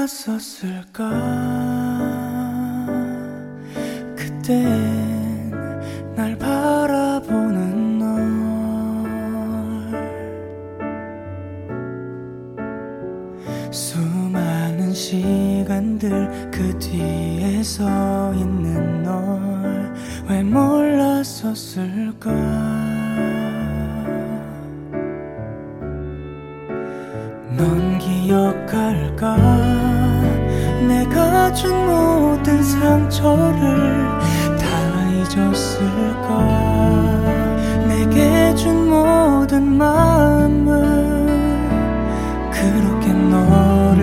몰랐었을까. 그땐 날 바라보는 널 수많은 시간들 그 뒤에 서 있는 널 왜 몰랐었을까. 넌 기억할까. 내가 준 모든 상처를 다 잊었을까. 내게 준 모든 마음을 그렇게 너를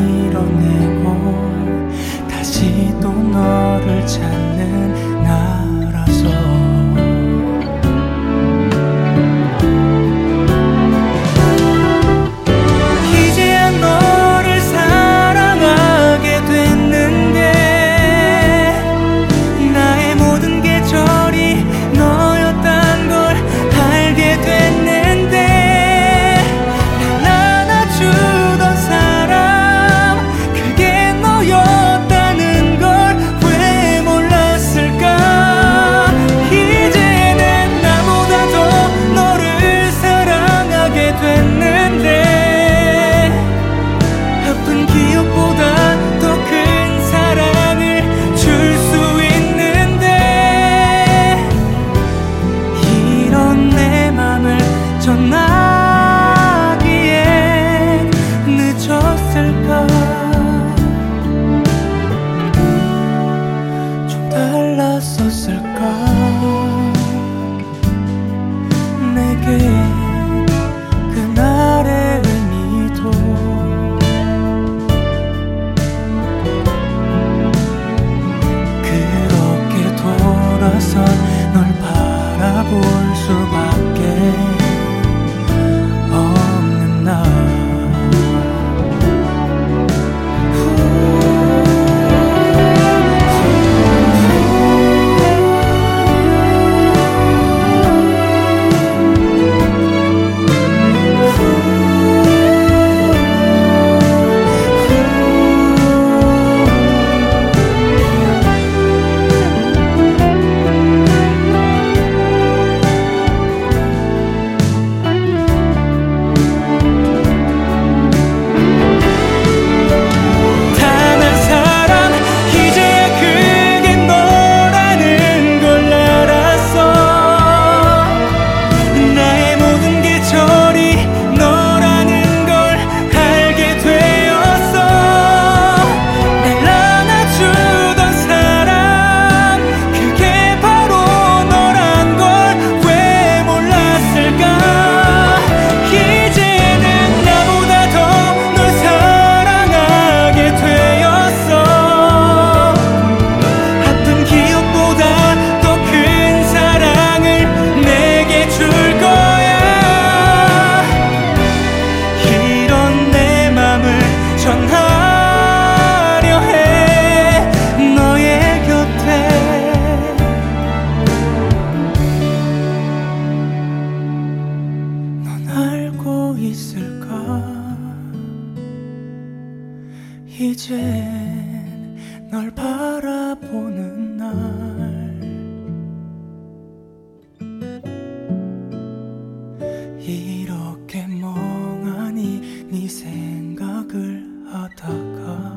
밀어내고 다시 또 너를 찾는 나라서. 이제야 너를 사랑하게 됐는데 나의 모든 계절이 너였단 걸 알게 됐는데 날 안아주던 사람 그게 너였다는 걸 왜 몰랐을까. 이제는 나보다 더 너를 사랑하게 됐는데 아픈 기억보다 더 큰 사랑을 줄 수 있는데 이런 내 맘을 전하기엔 늦었을까. 좀 달랐었을까. 내게 그날의 의미도 그렇게 돌아선 널 바라볼 수밖에 없는 나. 전하려 해 너의 곁에. 넌 알고 있을까. 이젠 널 바라보는 날 이렇게 멍하니 네 생각을 하다가